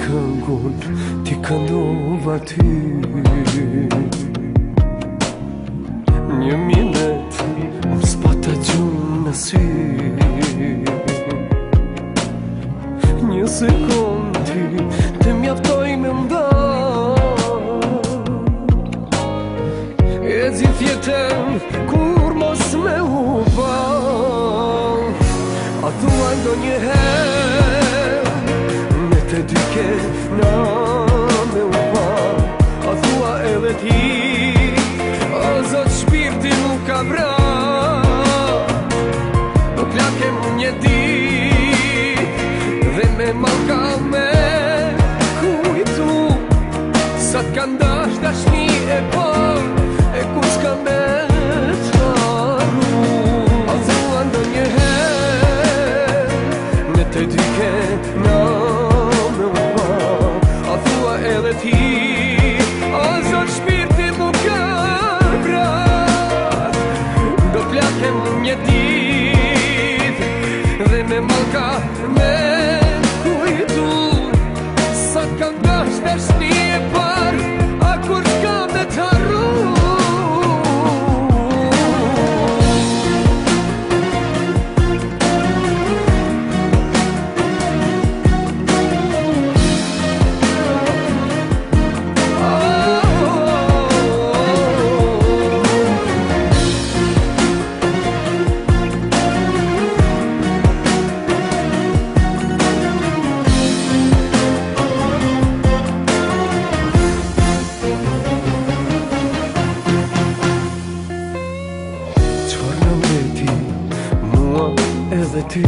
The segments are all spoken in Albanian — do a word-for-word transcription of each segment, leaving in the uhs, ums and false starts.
këngun ti këndova ty. Një minut më s'pata gjumë në sy, një sekund ti të mjaftoj me mda, e gjithë jetën kur mos me u pa. A thua ndo një her me të dyke na me u pa. A thua edhe ti o zot shpirti nuk ka vra. Nuk lakem një dit dhe me malka me kujtu sa t'kan dash dashni e por e ku s'ka me t'haru. A thua ndo një her me të dyke na me u pa. A thua edhe ti o zot shpirti nuk ka vra. Do t'lakem një dit dhe me malka me kujtu sa t'kan dash dashni e par a kur s'ka me t'haru. Edhe ti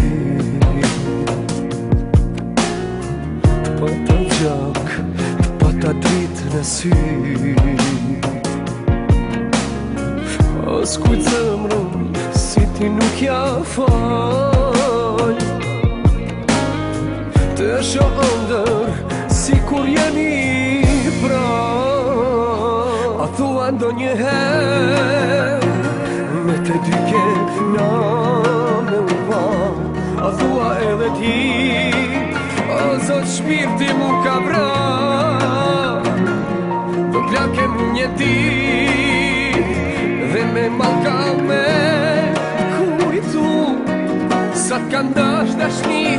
t'pata gjak, t'pata drit në sy, as kujt zemrën si ti nuk ja fal. Të shoh ëndër si kur jeni pra. A thua ndo një her me të dyke na me u pa. A thua edhe ti o zot shpirti mu ka vra. Do t'lakem një dit dhe me malka me kujtu sa t'kan dash dashni